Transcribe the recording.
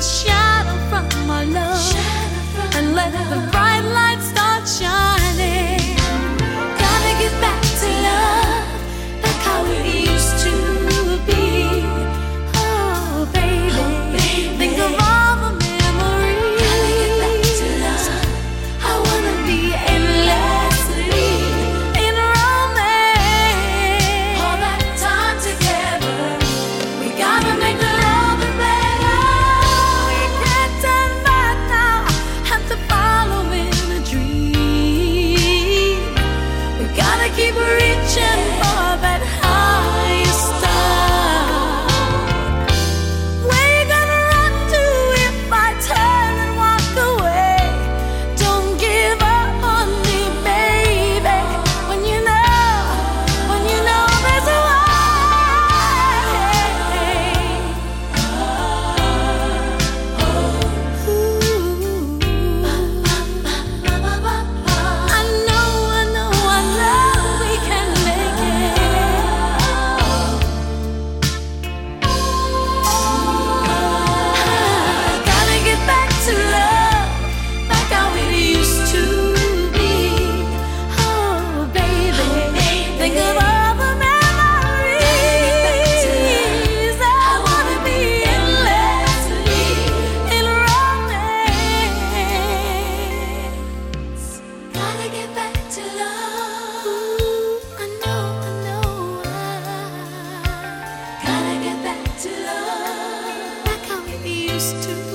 the shadow from our love, and let the bright light start shining. Gotta get back to love, like how it used to be. Oh, baby, think of all the memories. Gotta get back to love. I wanna be endlessly in romance. All that time together, we gotta make the loving better. We can't turn back now, have to follow in a dream. We gotta keep reaching for that higher star. Where you gonna run to if I turn and walk away? Don't give up on me, baby. When you know there's a way. I know we can make it. Gotta get back to love, like how it used to be. Oh, baby, think of all the memories. I wanna be endlessly in romance. Gotta get back to love. I know. Gotta get back to love, like how it used to